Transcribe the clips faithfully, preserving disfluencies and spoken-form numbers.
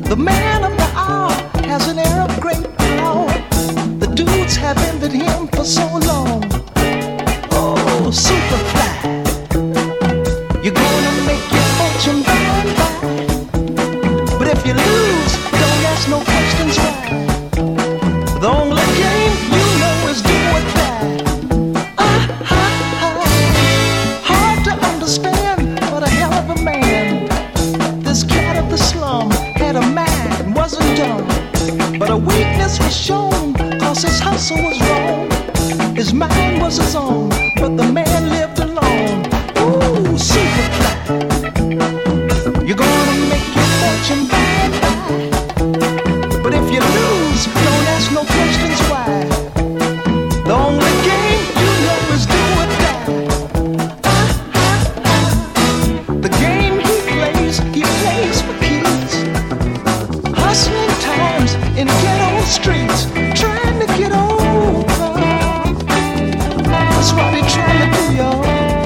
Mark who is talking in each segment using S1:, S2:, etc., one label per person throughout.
S1: The man of the hour has an air of great power. The dudes have envied him for so long. Oh, Superfly, you're gonna make your fortune by and by. But if you lose, don't ask no questions why. The only game you know is do or die. Ah, ha, ha. Hard to understand, but a hell of a man. This cat of the slum had a mind, wasn't dumb. But a weakness was shown, cause his hustle was wrong. His mind was his own, but the man lived alone. Ooh, Superfly, you're gonna make your fortune by and by. But if you lose, don't ask no questions why. The only game you know is do or die. Ah, ah, ah. The game he plays, he plays for keys. Hustling times in ghetto streets, trying to get over. That's what he trying to do, y'all.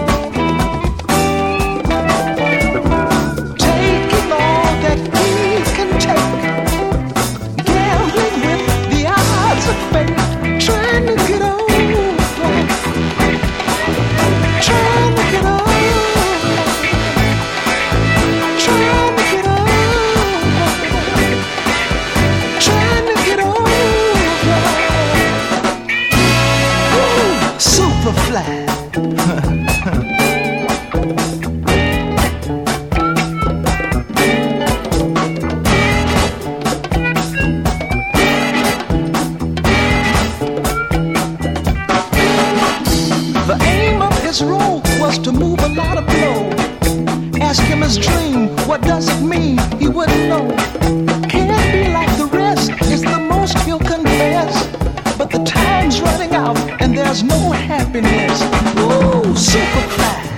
S1: Taking all that he can take, gambling with the odds of fate, trying to get over, trying to get over, trying to get over, trying to get over. Ooh, Superfly. The aim of his role was to move a lot of blow. Ask him his dream, what does it mean? He wouldn't know. Can't be like the rest, it's the most he'll confess. But the time's running out and there's no happiness. Ooh, Superfly,